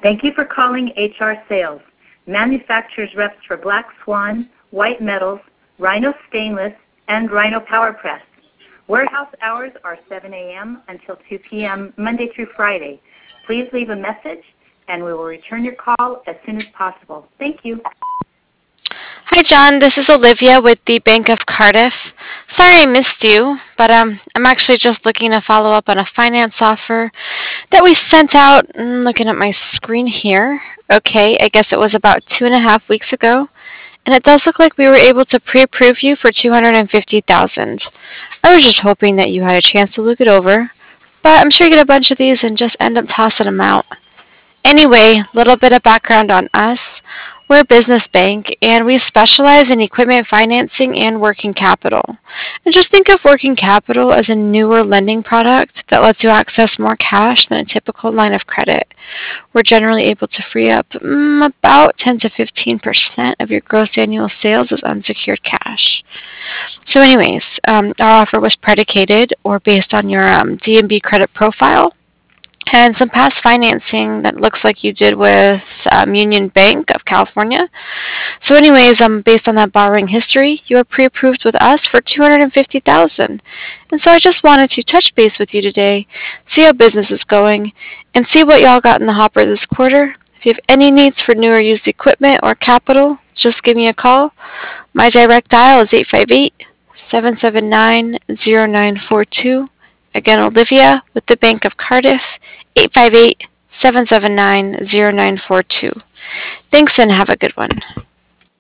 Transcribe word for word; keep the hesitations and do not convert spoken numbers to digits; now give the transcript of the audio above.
Thank you for calling H R Sales, manufacturer's reps for Black Swan, White Metals, Rhino Stainless, and Rhino Power Press. Warehouse hours are seven a m until two p m Monday through Friday. Please leave a message, and we will return your call as soon as possible. Thank you. Hi, John. This is Olivia with the Bank of Cardiff. Sorry I missed you, but um, I'm actually just looking to follow up on a finance offer that we sent out. I'm looking at my screen here. Okay, I guess it was about two and a half weeks ago, and it does look like we were able to pre-approve you for two hundred fifty thousand dollars. I was just hoping that you had a chance to look it over, but I'm sure you get a bunch of these and just end up tossing them out. Anyway, a little bit of background on us. We're a business bank, and we specialize in equipment financing and working capital. And just think of working capital as a newer lending product that lets you access more cash than a typical line of credit. We're generally able to free up mm, about ten to fifteen percent of your gross annual sales as unsecured cash. So anyways, um, our offer was predicated or based on your um, D and B credit profile and some past financing that looks like you did with um, Union Bank of California. So anyways, um, based on that borrowing history, you are pre-approved with us for two hundred fifty thousand dollars. And so I just wanted to touch base with you today, see how business is going, and see what y'all got in the hopper this quarter. If you have any needs for new or used equipment or capital, just give me a call. My direct dial is eight five eight, seven seven nine, zero nine four two. Again, Olivia with the Bank of Cardiff, eight five eight, seven seven nine, zero nine four two. Thanks and have a good one.